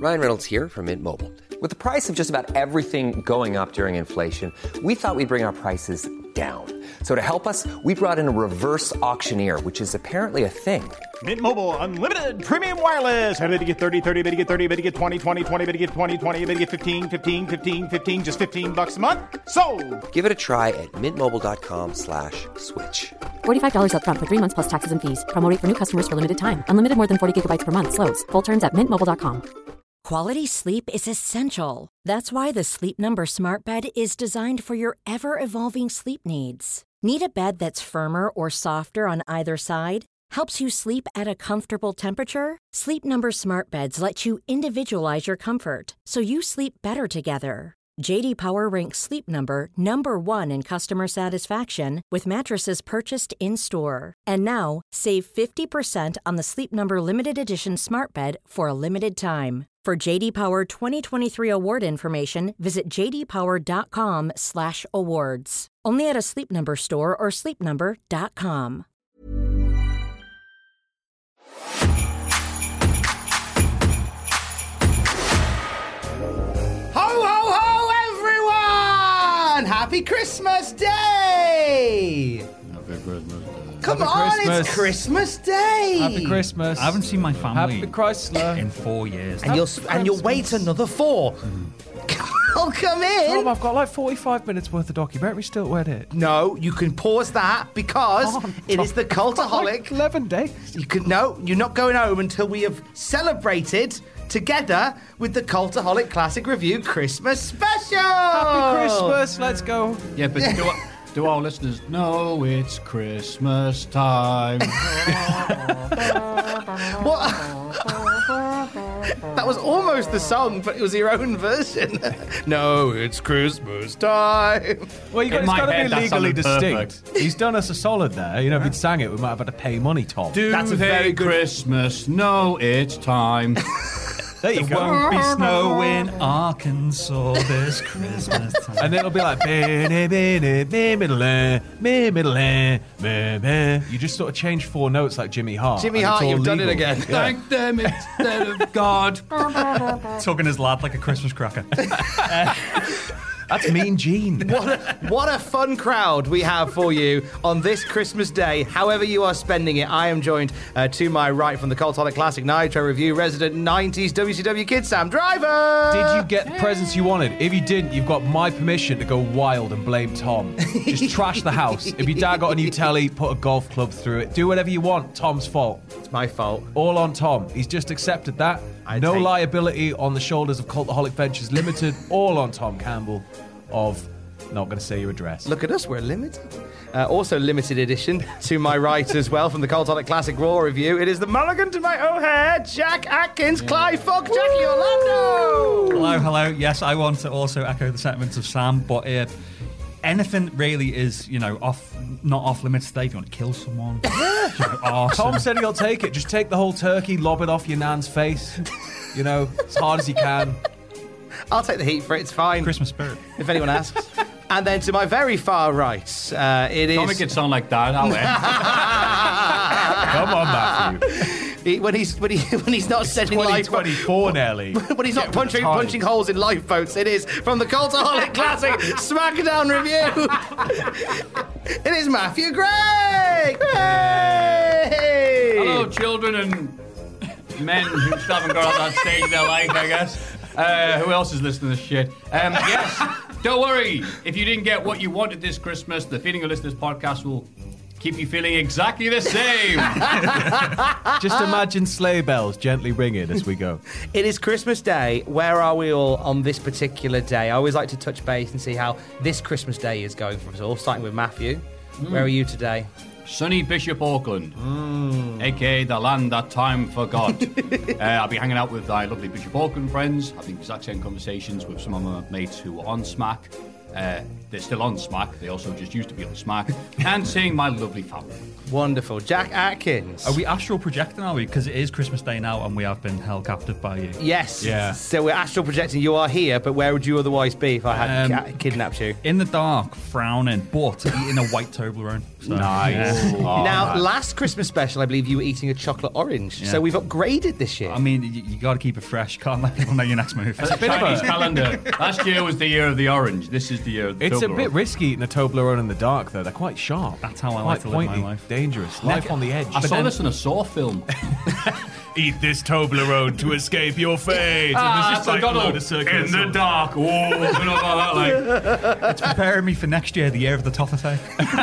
Ryan Reynolds here from Mint Mobile. With the price of just about everything going up during inflation, we thought we'd bring our prices down. So to help us, we brought in a reverse auctioneer, which is apparently a thing. Mint Mobile Unlimited Premium Wireless. How to get 30, 30, bit to get 30, bit to get 20, 20, 20, bit to get 20, 20, bit to get 15, 15, 15, 15, just $15 a month? Sold! Give it a try at mintmobile.com/switch. $45 up front for 3 months plus taxes and fees. Promo rate for new customers for limited time. Unlimited more than 40 gigabytes per month. Slows full terms at mintmobile.com. Quality sleep is essential. That's why the Sleep Number Smart Bed is designed for your ever-evolving sleep needs. Need a bed that's firmer or softer on either side? Helps you sleep at a comfortable temperature? Sleep Number Smart Beds let you individualize your comfort, so you sleep better together. J.D. Power ranks Sleep Number number 1 in customer satisfaction with mattresses purchased in-store. And now, save 50% on the Sleep Number Limited Edition Smart Bed for a limited time. For J.D. Power 2023 award information, visit jdpower.com/awards. Only at a Sleep Number store or sleepnumber.com. Ho, ho, ho, everyone! Happy Christmas Day! Happy Christmas Day. Come on, it's Christmas Day! Happy Christmas. I haven't seen my family Happy Chrysler. in 4 years. And you'll wait another 4. I'll come in. Tom, I've got like 45 minutes worth of documentary still to edit. No, you can pause that because it is the Cultaholic. Like 11 days. You're not going home until we have celebrated together with the Cultaholic Classic Review Christmas Special. Happy Christmas. Let's go. Yeah, but do our listeners know it's Christmas time? What? That was almost the song, but it was your own version. No, it's Christmas time. Well, it's got to be legally distinct. He's done us a solid there. You know, if he'd sang it, we might have had to pay money, Tom. That's a very good Christmas. No, it's time. There you go. Won't be snow in Arkansas this Christmas time. And then it'll be like, you just sort of change 4 notes like Jimmy Hart. Jimmy Hart, you've done it again. Thank them instead of God. Tugging his lad like a Christmas cracker. That's Mean Gene. What a fun crowd we have for you on this Christmas Day. However you are spending it, I am joined to my right from the Cultaholic Classic Nitro Review, resident 90s WCW kid, Sam Driver. Did you get the presents you wanted? If you didn't, you've got my permission to go wild and blame Tom. Just trash the house. If your dad got a new telly, put a golf club through it. Do whatever you want. Tom's fault. It's my fault. All on Tom. He's just accepted that. No liability on the shoulders of Cultaholic Ventures Limited. All on Tom Campbell of... Not going to say your address. Look at us, we're limited. Also limited edition to my right as well from the Cultaholic Classic Raw Review. It is the Mulligan to my O'Hare, Jack Atkins, Clive Fogg, Jackie Orlando. Hello. Yes, I want to also echo the sentiments of Sam, but anything really is, not off limits today. If you want to kill someone, awesome. Tom said he'll take it. Just take the whole turkey, lob it off your nan's face. As hard as you can. I'll take the heat for it, it's fine. Christmas spirit. If anyone asks. And then to my very far right, it is... Don't make it sound like that, Come on, Matthew. When he's not sending lifeboats, 2024 nearly. When he's not punching holes in lifeboats, it is from the Cultaholic Classic SmackDown Review. It is Matthew Gray. Hey! Hello, children and men who still haven't got on that stage in their life, I guess. Who else is listening to this shit? Yes, don't worry. If you didn't get what you wanted this Christmas, the Feeding Your Listeners podcast will keep you feeling exactly the same. Just imagine sleigh bells gently ringing as we go. It is Christmas Day. Where are we all on this particular day? I always like to touch base and see how this Christmas Day is going for us all, starting with Matthew. Where are you today? Sunny Bishop Auckland, a.k.a. the land that time forgot. I'll be hanging out with my lovely Bishop Auckland friends, having exact same conversations with some of my mates who are on Smack. They're still on Smack. They also just used to be on Smack. And seeing my lovely family. Wonderful. Jack Atkins. Are we astral projecting, are we? Because it is Christmas Day now and we have been held captive by you. Yes. Yeah. So we're astral projecting. You are here, but where would you otherwise be if I had kidnapped you? In the dark, frowning, but eating a white Toblerone. So, Nice. Now, last Christmas special, I believe you were eating a chocolate orange. Yeah. So we've upgraded this year. I mean, you got to keep it fresh. Can't let people know your next move. It's a Chinese calendar. Last year was the year of the orange. This is the year of the It's a Toblerone. bit risky eating a Toblerone in the dark, though. They're quite sharp. That's how I quite like to live my pointy, life. dangerous. Life on the edge. I saw this in a Saw film. Eat this Toblerone to escape your fate. That's a Donald in the dark. Oh, I don't know about that. Like, It's preparing me for next year, the year of the toffee.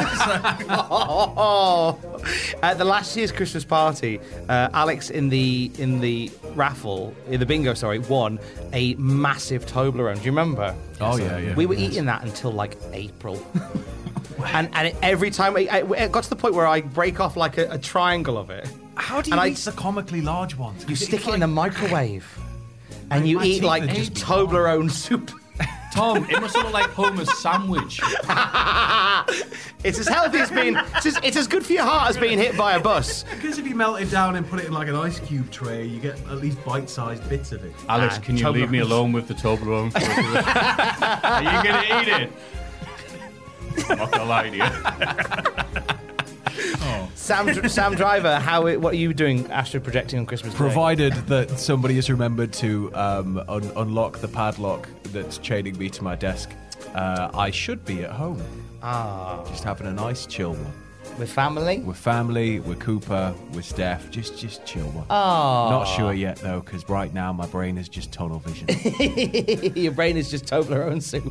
At the last year's Christmas party, Alex in the raffle, in the bingo, sorry, won a massive Toblerone. Do you remember? Oh, yeah. We were eating that until like April. and every time it got to the point where I break off like a triangle of it. How do you eat the comically large ones? You stick it in the microwave, and you eat like just Toblerone soup. Tom, it must look like Homer's sandwich. It's as healthy as being. It's as good for your heart as being hit by a bus. Because if you melt it down and put it in like an ice cube tray, you get at least bite-sized bits of it. Alex, can you leave me alone with the Toblerone? Are you going to eat it? I'm not going to lie to you. Sam Driver, what are you doing astro projecting on Christmas Day? Provided that somebody has remembered to unlock the padlock that's chaining me to my desk, I should be at home. Just having a nice chill one. With family? With family, with Cooper, with Steph, just chill one. Not sure yet though, because right now my brain is just tunnel vision. Your brain is just Toblerone soup.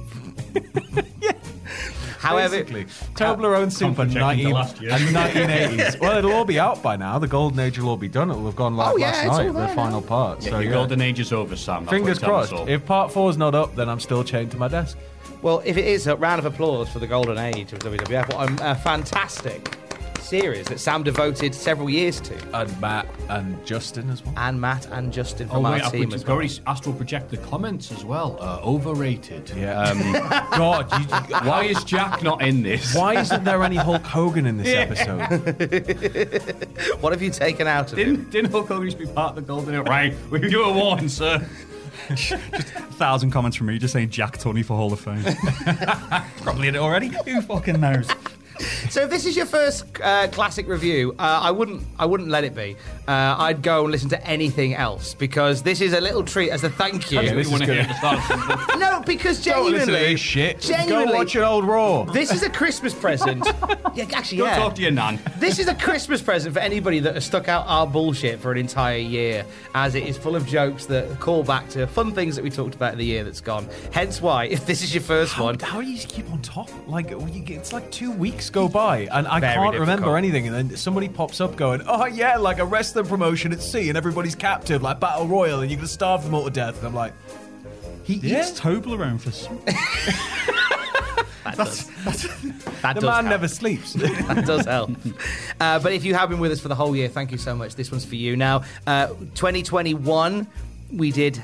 However, Basically, Toblerone soup and 1980s. Well, it'll all be out by now. The golden age will all be done. It will have gone live last night, the final part. Yeah, So your golden age is over, Sam. That's fingers what it tells crossed. us all. If part 4's not up, then I'm still chained to my desk. well, if it is, a round of applause for the golden age of WWF. What a fantastic series that Sam devoted several years to. And Matt and Justin as well. And Matt and Justin Oh, from wait, our team as well. very astral projected comments as well. Overrated. Yeah. God, Why is Jack not in this? why isn't there any Hulk Hogan in this episode? What have you taken out of it? Didn't Hulk Hogan used to be part of the golden age? Right, we can do a one, sir. Just 1,000 comments from me just saying Jack Tunney for Hall of Fame. Probably did it already. Who fucking knows? So if this is your first classic review, I wouldn't let it be. I'd go and listen to anything else because this is a little treat as a thank you. this is good. No, because Don't listen to genuinely, this shit. genuinely, Go watch an old Raw. this is a Christmas present. Go talk to your nan. This is a Christmas present for anybody that has stuck out our bullshit for an entire year, as it is full of jokes that call back to fun things that we talked about in the year that's gone. Hence why, if this is your first one, How do you keep on top? Like, it's like 2 weeks go by, and I Very can't difficult. remember anything, and then somebody pops up going, oh yeah, like a wrestling promotion at sea, and everybody's captive, like Battle Royal, and you're going to starve them all to death. And I'm like, He Yeah. eats Toblerone for soup. that the does man help. never sleeps. That does help. But if you have been with us for the whole year, thank you so much. This one's for you. Now, 2021, we did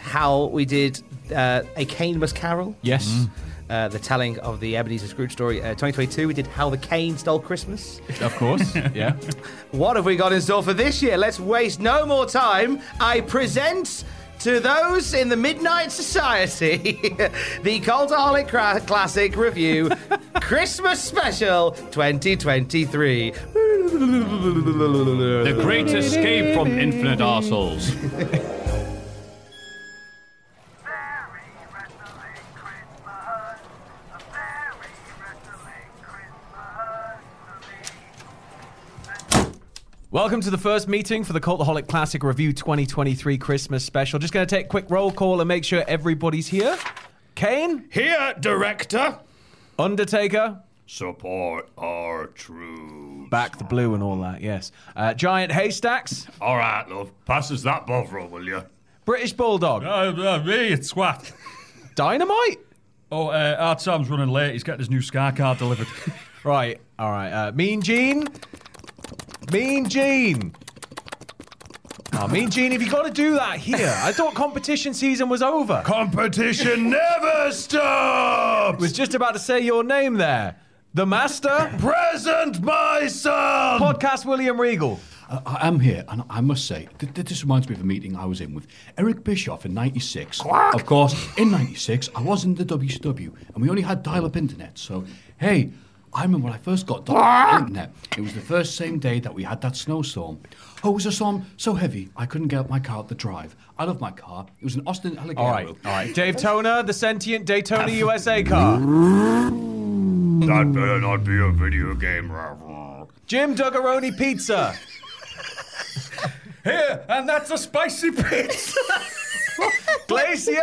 A Kane Carol. Yes. The telling of the Ebenezer Scrooge story. 2022, we did How the Cane Stole Christmas. Of course, yeah. What have we got in store for this year? Let's waste no more time. I present to those in the Midnight Society the Cultaholic Classic Review Christmas Special 2023. The Great Escape from Infinite Arseholes. Welcome to the first meeting for the Cultaholic Classic Review 2023 Christmas Special. Just going to take a quick roll call and make sure everybody's here. Kane? Here, Director. Undertaker? Support our troops. Back the blue and all that, yes. Giant Haystacks? All right, love. Pass us that Bovril, will you? British Bulldog? Me, it's Swat. Dynamite? Oh, Art Sam's running late. He's getting his new Sky card delivered. Right, all right. Mean Gene? Mean Gene. Oh, Mean Gene, if you got to do that here, I thought competition season was over. Competition never stops! Was just about to say your name there. The Master? Present my son! Podcast William Regal. I am here, and I must say, this reminds me of a meeting I was in with Eric Bischoff in '96. Of course, in '96, I was in the WCW, and we only had dial-up internet, so, hey, I remember when I first got on the internet. It was the same day that we had that snowstorm. Oh, it was a storm so heavy I couldn't get out my car up the drive. I love my car. It was an Austin Alligator. All right. Dave Toner, the sentient Daytona USA car. That better not be a video game. Jim Duggaroni Pizza. Here, and that's a spicy pizza. Glacier.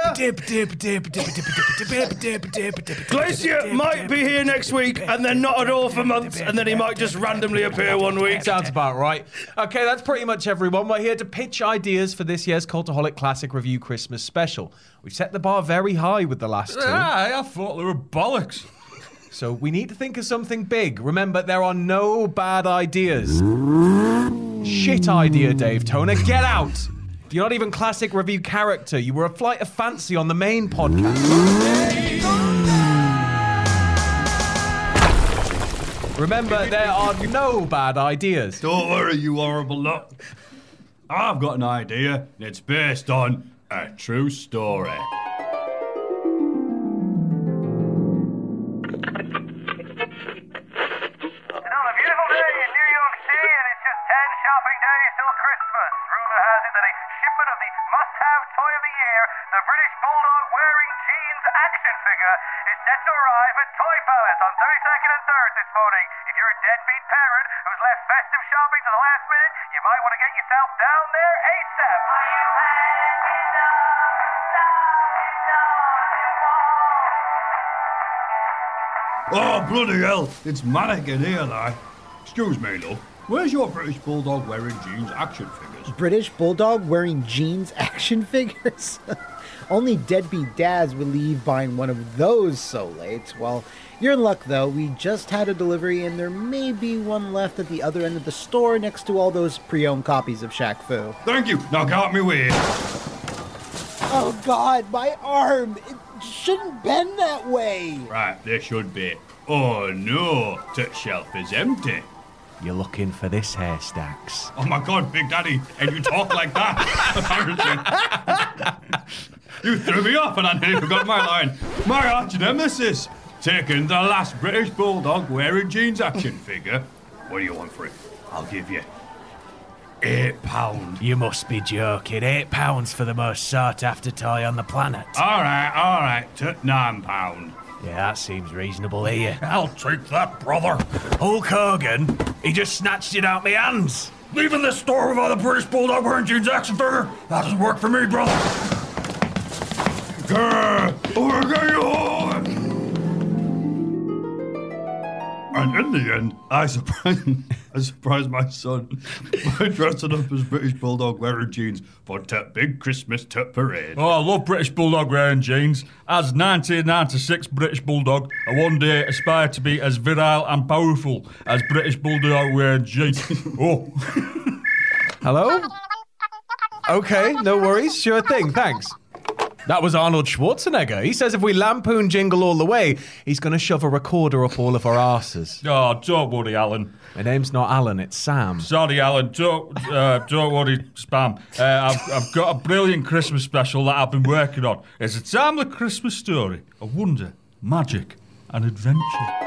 Glacier might be here next week and then not at all for months, and then he might just randomly appear one week. Sounds about right. Okay, that's pretty much everyone. We're here to pitch ideas for this year's Cultaholic Classic Review Christmas special. We've set the bar very high with the last two. I thought they were bollocks. So we need to think of something big. Remember, there are no bad ideas. Shit idea, Dave Toner. Get out! You're not even classic review character. You were a flight of fancy on the main podcast. Remember, there are no bad ideas. Don't worry, you horrible lot. I've got an idea. It's based on a true story. Oh, bloody hell, it's manic in here, like. Excuse me, love. Where's your British Bulldog wearing jeans action figures? British Bulldog wearing jeans action figures? Only deadbeat dads would leave buying one of those so late. Well, you're in luck, though. We just had a delivery, and there may be one left at the other end of the store next to all those pre-owned copies of Shaq Fu. Thank you. Now get out me way. Oh, God, my arm. It shouldn't bend that way. Right, there should be. Oh, no. The shelf is empty. You're looking for this hair, Stacks. Oh, my God, Big Daddy. And you talk like that, apparently. You threw me off and I nearly forgot my line. My arch nemesis. Taking the last British Bulldog wearing jeans action figure. What do you want for it? I'll give you £8. You must be joking. £8 for the most sought-after toy on the planet. All right. £9. Yeah, that seems reasonable here. I'll take that, brother. Hulk Hogan, he just snatched it out my hands. Leaving this store without a British Bulldog wearing jeans action figure? That doesn't work for me, brother. We're going home. And in the end, I surprised my son by dressing up as British Bulldog wearing jeans for the big Christmas parade. Oh, I love British Bulldog wearing jeans. As 1996 British Bulldog, I one day aspire to be as virile and powerful as British Bulldog wearing jeans. Oh. Hello? Okay, no worries. Sure thing, thanks. That was Arnold Schwarzenegger. He says if we lampoon Jingle All the Way, he's going to shove a recorder up all of our arses. Oh, don't worry, Alan. My name's not Alan, it's Sam. Sorry, Alan. Don't worry, Spam. I've got a brilliant Christmas special that I've been working on. It's a timely Christmas story of wonder, magic, and adventure.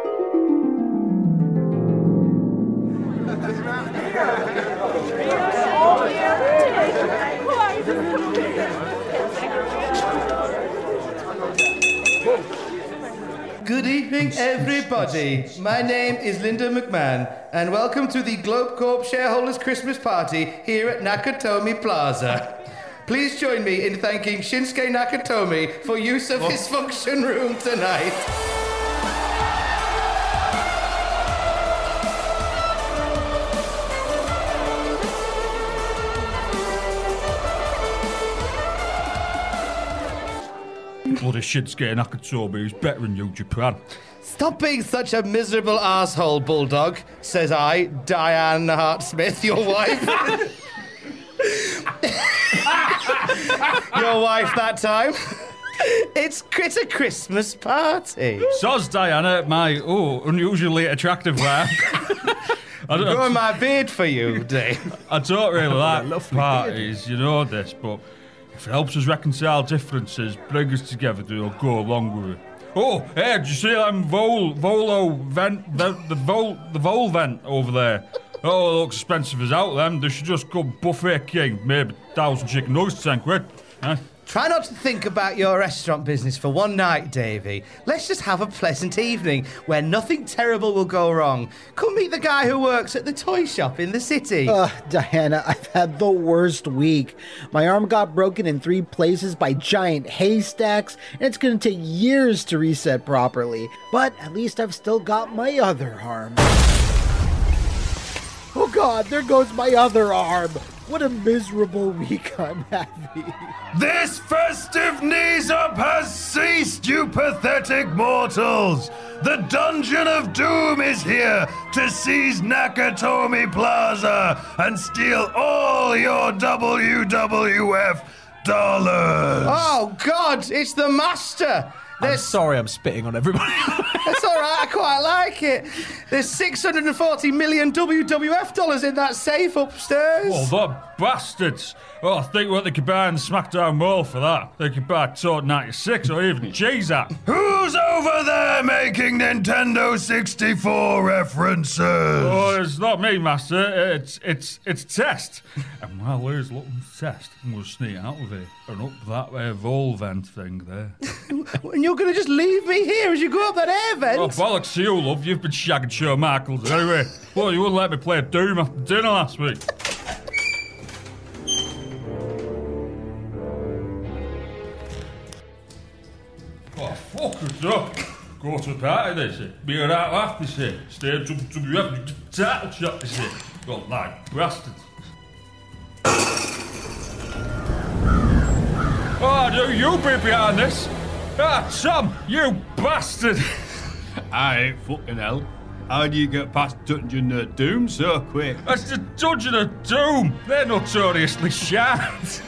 Good evening, everybody. My name is Linda McMahon, and welcome to the Globe Corp Shareholders Christmas Party here at Nakatomi Plaza. Please join me in thanking Shinsuke Nakatomi for use of his function room tonight. Bloody Shinsuke Nakatomi who's better than you, Japan. Stop being such a miserable asshole, Bulldog, says I, Diane Hart-Smith, your wife. Your wife that time. It's a Christmas party. So's Diana, my, unusually attractive wife. Growing my beard for you, Dave. I don't really like parties, you know this, but if it helps us reconcile differences, bring us together, they'll go along with it. Oh, hey, did you see that Volo vent, the Vol vent over there? Oh, it looks expensive as out them. They should just go buffet king, maybe 1,000 chicken nuggets, 10 quid. Try not to think about your restaurant business for one night, Davy. Let's just have a pleasant evening where nothing terrible will go wrong. Come meet the guy who works at the toy shop in the city. Diana, I've had the worst week. My arm got broken in 3 places by giant haystacks, and it's going to take years to reset properly. But at least I've still got my other arm. Oh God, there goes my other arm. What a miserable week I'm having. This festive knees-up has ceased, you pathetic mortals! The Dungeon of Doom is here to seize Nakatomi Plaza and steal all your WWF dollars! Oh God, it's the Master! I'm sorry I'm spitting on everybody. That's all right, I quite like it. There's 640 million WWF dollars in that safe upstairs. Oh, the bastards. Oh, think what they could buy in the SmackDown Mall for that. They could buy Tour 96 or even J-Zap. Who's over there making Nintendo 64 references? Oh, it's not me, Master. It's Test. And while we're looking for Test, we'll sneak out of here and up that Vol vent thing there. And you're going to just leave me here as you go up that air vent? Oh, bollocks to you, love. You've been shagging Shawn Michaels. Anyway, well, you wouldn't let me play Doom after dinner last week. Oh, fuck us up. Go to a party, they say. Be a right laugh, they say. Stay at WWF title shot, they say. Well, like bastards. Oh, do you be behind this? Ah, Tom, you bastard! I ain't fucking hell. How do you get past Dungeon of Doom so quick? That's the Dungeon of Doom. They're notoriously shite.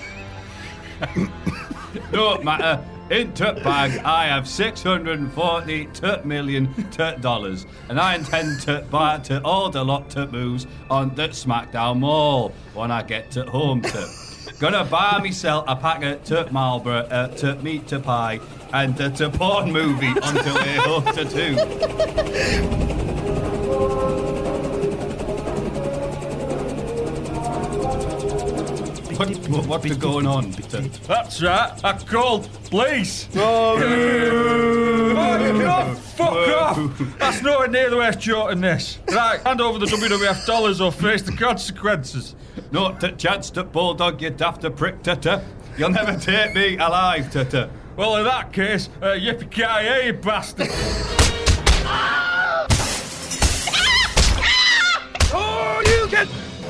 Don't matter. In tut bag, I have 640 tut million tut dollars, and I intend to buy to all the lot tut moves on the SmackDown Mall when I get to home tut. Gonna buy myself a pack of tut Marlboro, tut meat to pie, and tut porn movie on the way home to 2. What's going on? That's right. I called police. Oh, fuck off. That's nowhere near the way it's short this. Right, hand over the WWF dollars or face the consequences. No chance to Bulldog, you daft prick, tutter. You'll never take me alive, tutter. Well, in that case, yippee-ki-yay, you bastard. Oh, you get...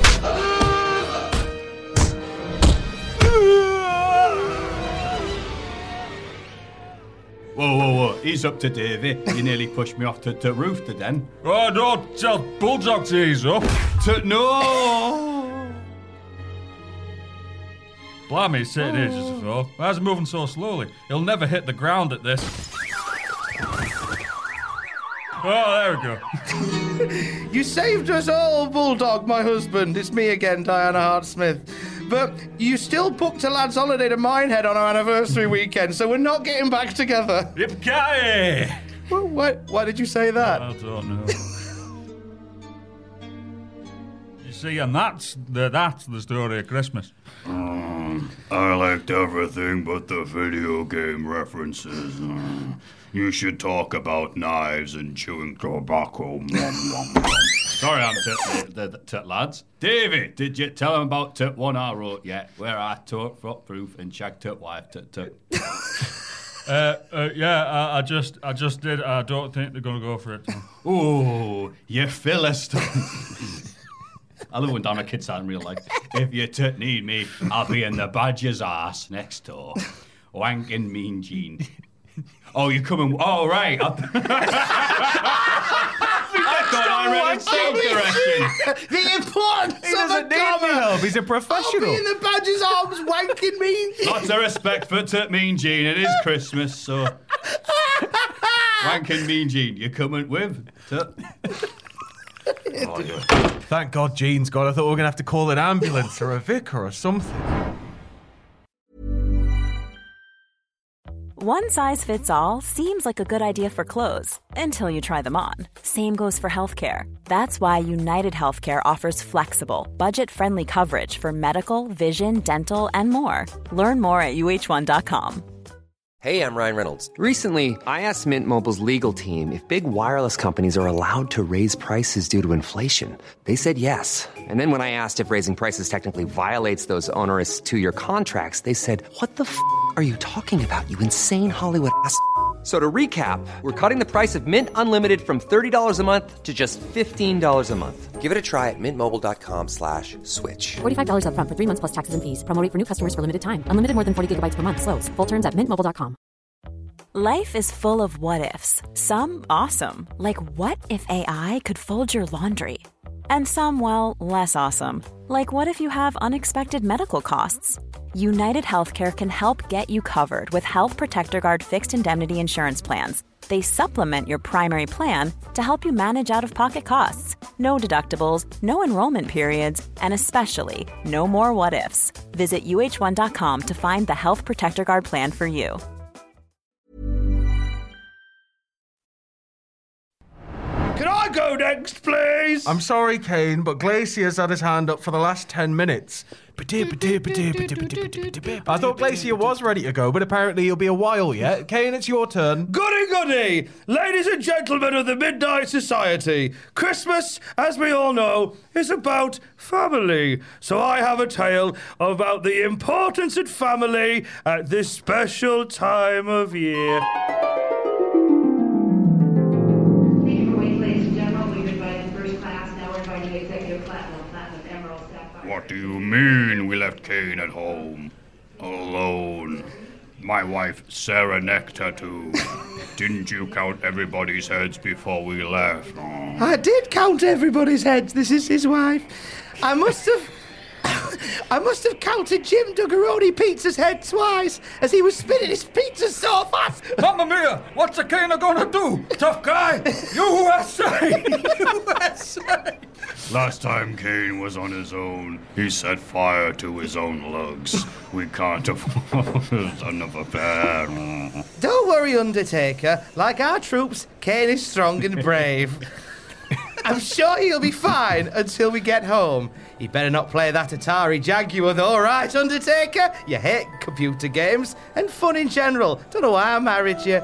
Whoa. Ease up to Davy. You nearly pushed me off the roof to den. Oh, don't tell Bulldog to ease up. No! Blimey, he's sitting here just before. Why is he moving so slowly? He'll never hit the ground at this. Oh, there we go. You saved us all, Bulldog, my husband. It's me again, Diana Hart-Smith. But you still booked a lad's holiday to Minehead on our anniversary weekend, so we're not getting back together. Yippee-ki-yay! Well, why did you say that? I don't know. You see, and that's the story of Christmas. I liked everything but the video game references. You should talk about knives and chewing tobacco. Sorry, I'm tit lads. Davy, did you tell him about tip one I wrote yet, where I took foot proof and shagged tip wife tip? Yeah, I just did. I don't think they're gonna go for it. Oh, you Philistine. I love when Donna Kids out in real life. If you need me, I'll be in the badger's ass next door. Wanking Mean Gene. Oh, you're coming. Oh, right. I thought I read in sales direction. The importance He of a doesn't need my comma. help. He's a I'll professional. be in the badger's arms wanking Mean Gene. Lots of respect for Mean Gene. It is Christmas, so. Wanking Mean Gene. You coming with? Thank God Gene's gone. I thought we were going to have to call an ambulance or a vicar or something. One size fits all seems like a good idea for clothes until you try them on. Same goes for healthcare. That's why United Healthcare offers flexible, budget-friendly coverage for medical, vision, dental, and more. Learn more at uh1.com. Hey, I'm Ryan Reynolds. Recently, I asked Mint Mobile's legal team if big wireless companies are allowed to raise prices due to inflation. They said yes. And then when I asked if raising prices technically violates those onerous two-year contracts, they said, "What the f*** are you talking about, you insane Hollywood ass?" So to recap, we're cutting the price of Mint Unlimited from $30 a month to just $15 a month. Give it a try at mintmobile.com/switch. $45 up front for 3 months plus taxes and fees. Promo rate for new customers for limited time. Unlimited more than 40 gigabytes per month. Slows full terms at mintmobile.com. Life is full of what-ifs. Some awesome, like what if AI could fold your laundry? And some, well, less awesome, like what if you have unexpected medical costs? United Healthcare can help get you covered with Health Protector Guard fixed indemnity insurance plans. They supplement your primary plan to help you manage out-of-pocket costs. No deductibles, no enrollment periods, and especially no more what-ifs. Visit uh1.com to find the Health Protector Guard plan for you. Can I go next, please? I'm sorry, Kane, but Glacier's had his hand up for the last 10 minutes. I thought Glacier was ready to go, but apparently he'll be a while yet. Kane, it's your turn. Goody goody! Ladies and gentlemen of the Midnight Society, Christmas, as we all know, is about family. So I have a tale about the importance of family at this special time of year. What do you mean we left Kane at home? Alone. My wife, Sarah Nectar, too. Didn't you count everybody's heads before we left? Oh. I did count everybody's heads. This is his wife. I must have counted Jim Duggaroni Pizza's head twice as he was spinning his pizza so fast. Mamma mia! What's a Kane gonna do? Tough guy! USA! USA! Last time Kane was on his own, he set fire to his own lugs. We can't afford another pair. Don't worry, Undertaker. Like our troops, Kane is strong and brave. I'm sure he'll be fine until we get home. He better not play that Atari Jaguar though, right, Undertaker? You hate computer games and fun in general. Don't know why I married you.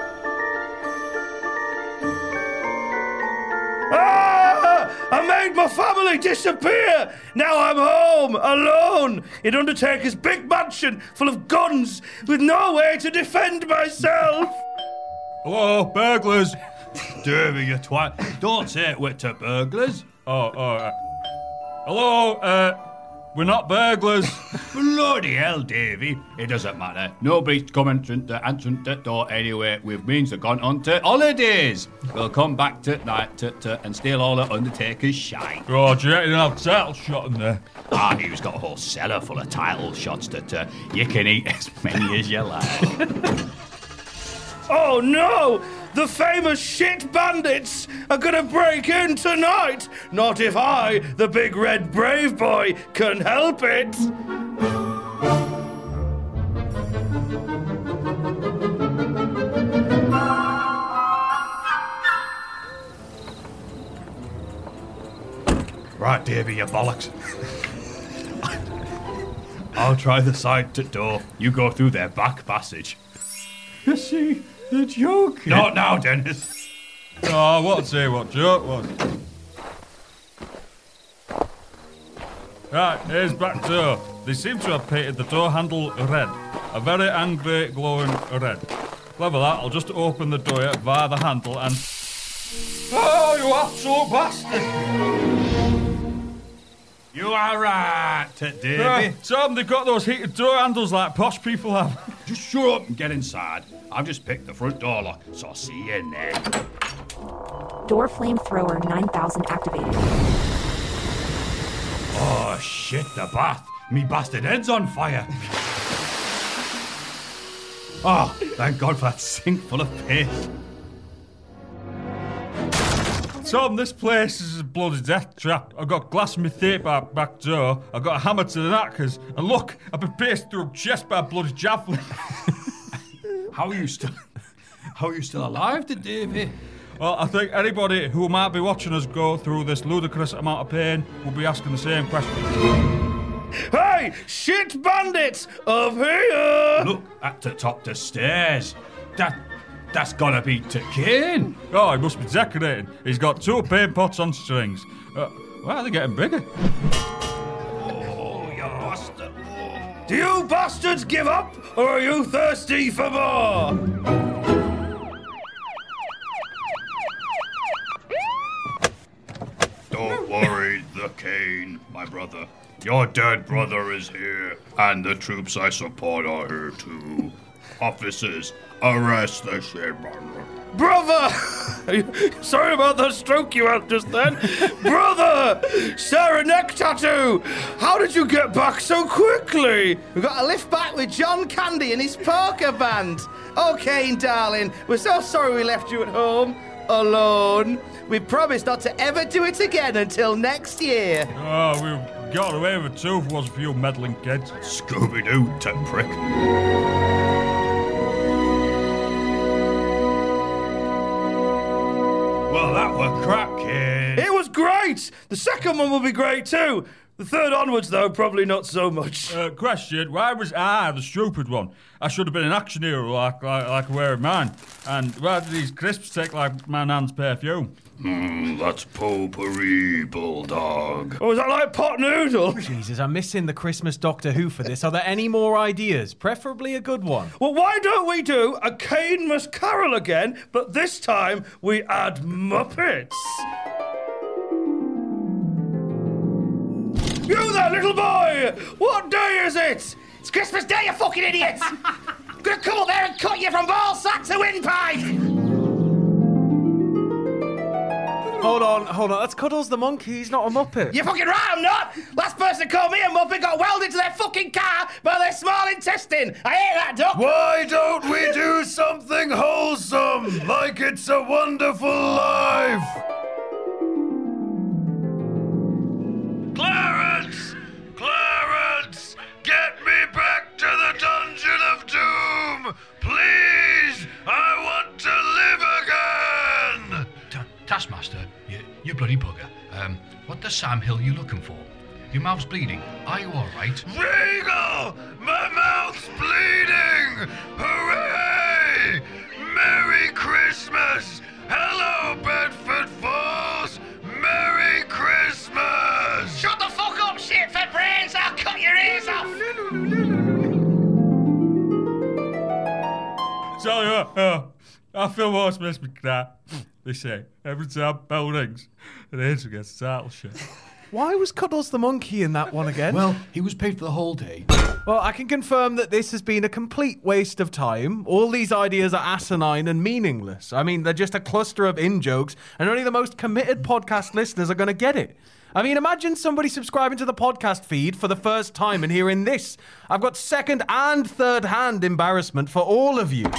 I made my family disappear! Now I'm home, alone, in Undertaker's big mansion full of guns, with no way to defend myself! Hello, burglars! Davey, you twat. Don't say it with to burglars. Hello, we're not burglars. Bloody hell, Davey. It doesn't matter. Nobody's coming to answering the door anyway. We've means they've gone on to holidays. We'll come back tonight and steal all the Undertaker's shine. Oh, do you reckon I'll title shot in there? He's got a whole cellar full of title shots that you can eat as many as you like. Oh no! The famous shit bandits are gonna break in tonight! Not if I, the big red brave boy, can help it! Right, Davey, you bollocks. I'll try the side door. You go through their back passage. You see the joke? Not now, Dennis. Oh, what joke was? Right, here's back door. They seem to have painted the door handle red. A very angry, glowing red. Clever that, I'll just open the door via the handle and... Oh, you absolute bastard! You are right, Davey. Tom, they've got those heated door handles like posh people have. Just shut up and get inside. I've just picked the front door lock, so I'll see you in there. Door flamethrower 9000 activated. Oh, shit, the bath. Me bastard head's on fire. Oh, thank God for that sink full of piss. Tom, this place is a bloody death trap. I've got glass in my tape back door. I've got a hammer to the knackers. And look, I've been pierced through a chest by a bloody javelin. How are you still alive today, Davey? Well, I think anybody who might be watching us go through this ludicrous amount of pain will be asking the same question. Hey, shit bandits, up here! Look at the top of the stairs. That's gotta be to Kane. Oh, he must be decorating. He's got 2 paint pots on strings. Well, they're getting bigger. Oh, you bastard. Do you bastards give up, or are you thirsty for more? Don't worry, the Kane, my brother. Your dead brother is here, and the troops I support are here too. Officers, arrest the shit brother. Brother! Sorry about the stroke you had just then. Brother! Sarah Neck Tattoo! How did you get back so quickly? We got a lift back with John Candy and his poker band. Okay, darling, we're so sorry we left you at home, alone. We promise not to ever do it again until next year. Oh, we got away with it too if it wasn't for you meddling kids. Scooby-Doo, tit prick. Well, that were cracking. It was great! The second one will be great too. The third onwards, though, probably not so much. Question, why was I the stupid one? I should have been an action hero like I wear mine. And why did these crisps take like my nan's perfume? That's potpourri, bulldog. Oh, is that like pot noodle? Jesus, I'm missing the Christmas Doctor Who for this. Are there any more ideas? Preferably a good one. Well, why don't we do a Kane Must Carol again, but this time we add Muppets? You there, little boy! What day is it? It's Christmas Day, you fucking idiots! I'm gonna come up there and cut you from ball sack to windpipe! Hold on. That's Cuddles the monkey. He's not a Muppet. You're fucking right, I'm not! Last person to call me a Muppet got welded to their fucking car by their small intestine! I hate that, Duck! Why don't we do something wholesome, like It's a Wonderful Life? Clarence! Get me back to the Dungeon of Doom! Please! I want to live again! Taskmaster, you bloody bugger. What the Sam Hill you looking for? Your mouth's bleeding. Are you all right? Regal! My mouth's bleeding! Hooray! Merry Christmas! Hello, Bedford Falls! Merry Christmas! Shut the fuck up, shit-fed brains! I'll cut your ears off! Tell you what, I feel what's makes me cry. They say, every time bell rings, an angel gets a title shit. Why was Cuddles the monkey in that one again? Well, he was paid for the whole day. Well, I can confirm that this has been a complete waste of time. All these ideas are asinine and meaningless. I mean, they're just a cluster of in-jokes, and only the most committed podcast listeners are going to get it. I mean, imagine somebody subscribing to the podcast feed for the first time and hearing this. I've got second and third hand embarrassment for all of you.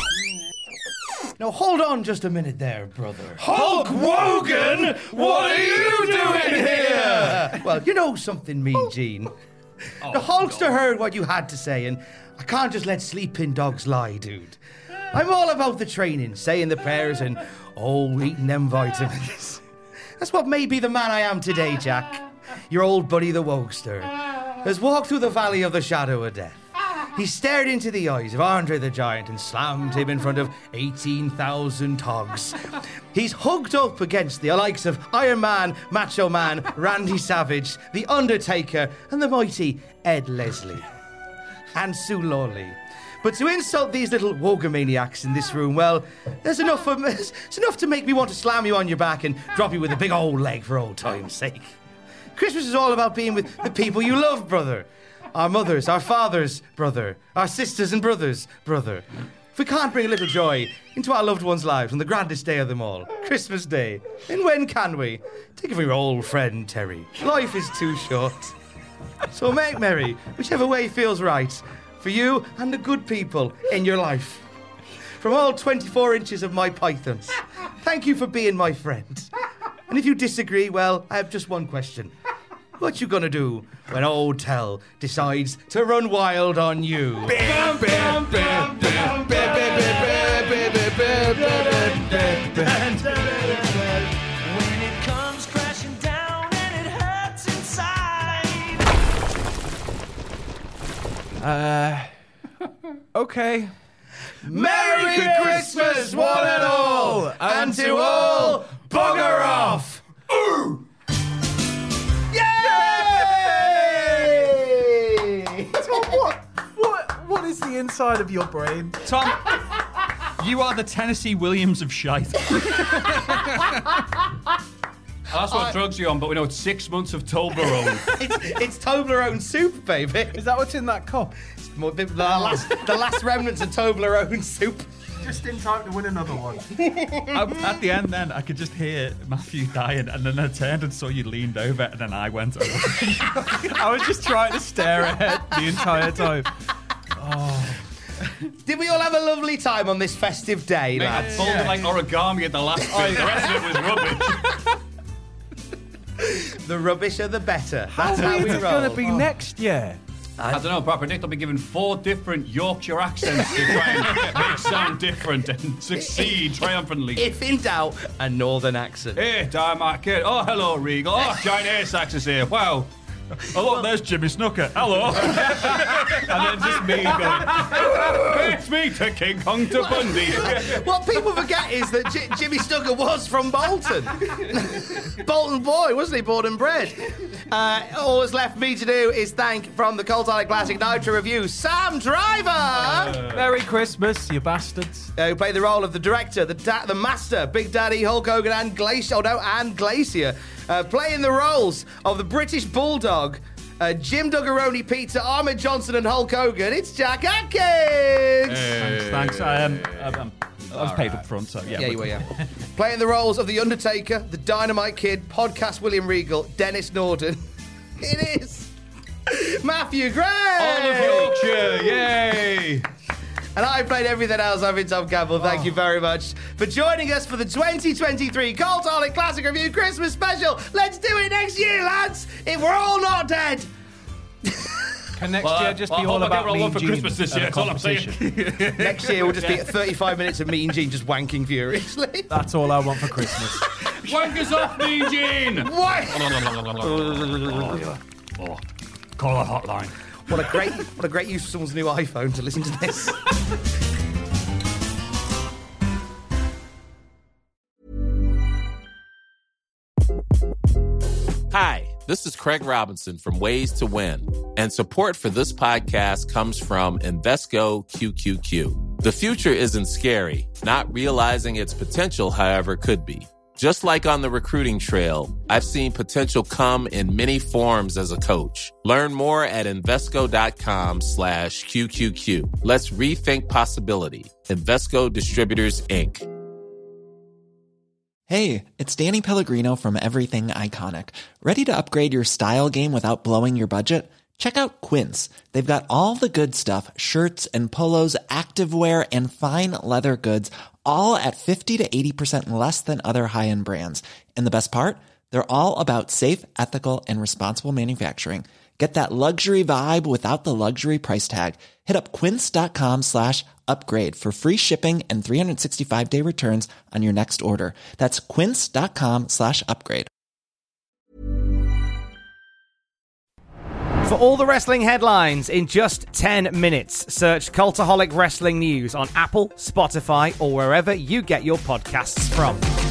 Now, hold on just a minute there, brother. Hulk Hogan? What are you doing here? Well, you know something, Mean Gene. The Hulkster heard what you had to say, and I can't just let sleeping dogs lie, dude. I'm all about the training, saying the prayers, and, eating them vitamins. That's what made me the man I am today, Jack. Your old buddy, the Wokester, has walked through the valley of the shadow of death. He stared into the eyes of Andre the Giant and slammed him in front of 18,000 togs. He's hugged up against the likes of Iron Man, Macho Man, Randy Savage, The Undertaker, and the mighty Ed Leslie. And Sue Lawley. But to insult these little Wogamaniacs in this room, well, there's enough to make me want to slam you on your back and drop you with a big old leg for old time's sake. Christmas is all about being with the people you love, brother. Our mothers, our fathers, brother. Our sisters and brothers, brother. If we can't bring a little joy into our loved ones' lives on the grandest day of them all, Christmas Day, then when can we? Take it from your old friend, Terry. Life is too short. So make merry, whichever way feels right, for you and the good people in your life. From all 24 inches of my pythons, thank you for being my friend. And if you disagree, well, I have just one question. What you gonna do when old Tell decides to run wild on you? Bam, bam, bam, bam, bam, bam, bam, bam. Okay. Merry Christmas, one and all, and to all, bugger off! Ooh! Yay! Tom, what is the inside of your brain? Tom, you are the Tennessee Williams of shite. That's what drugs you're on, but we know it's 6 months of Toblerone. It's Toblerone soup, baby. Is that what's in that cup? The last remnants of Toblerone soup. Just in time to win another one. At the end, then I could just hear Matthew dying, and then I turned and saw you leaned over, and then I went over. I was just trying to stare ahead the entire time. Oh. Did we all have a lovely time on this festive day, Mate, I lads? folded like origami at the last bit. The rest of it was rubbish. The rubbisher, the better. How That's how weird we is it roll. going to be next year? I don't know, Papa Nick will be given 4 different Yorkshire accents to try and make sound different and succeed triumphantly. If in doubt, a northern accent. Hey, Dark Kid. Oh, hello, Regal. Oh, Giant Air Sax is here. Wow. Oh, look, there's Jimmy Snooker. Hello. And then just me going, it's me to King Kong to Bundy. What people forget is that Jimmy Snooker was from Bolton. Bolton boy, wasn't he? Born and bred. All that's left for me to do is thank, from the Cultaholic Classic Nitro Review, Sam Driver! Merry Christmas, you bastards. Who played the role of the director, the master, Big Daddy, Hulk Hogan, and Glacier. Playing the roles of the British Bulldog, Jim Duggaroni, Peter, Ahmed Johnson, and Hulk Hogan. It's Jack Atkins! Thanks. I was paid up front, so yeah. Yeah, you were, yeah. Playing the roles of The Undertaker, The Dynamite Kid, Podcast William Regal, Dennis Norden. It is Matthew Gray! All of Yorkshire, yay! And I played everything else. I've been Tom Campbell. Thank you very much for joining us for the 2023 Cultaholic Classic Review Christmas Special. Let's do it next year, lads, if we're all not dead. Can next year just be all about Mean for Gene Christmas this year, that's all I'm saying. Next year will just be 35 minutes of Mean Gene just wanking furiously. That's all I want for Christmas. Wankers off, Mean Gene! What? Call a hotline. What a great use of someone's new iPhone to listen to this. Hi, this is Craig Robinson from Ways to Win, and support for this podcast comes from Invesco QQQ. The future isn't scary. Not realizing its potential, however, could be. Just like on the recruiting trail, I've seen potential come in many forms as a coach. Learn more at Invesco.com/QQQ. Let's rethink possibility. Invesco Distributors, Inc. Hey, it's Danny Pellegrino from Everything Iconic. Ready to upgrade your style game without blowing your budget? Check out Quince. They've got all the good stuff, shirts and polos, activewear, and fine leather goods, all at 50 to 80% less than other high-end brands. And the best part? They're all about safe, ethical, and responsible manufacturing. Get that luxury vibe without the luxury price tag. Hit up quince.com/upgrade for free shipping and 365-day returns on your next order. That's quince.com/upgrade. For all the wrestling headlines in just 10 minutes, search Cultaholic Wrestling News on Apple, Spotify, or wherever you get your podcasts from.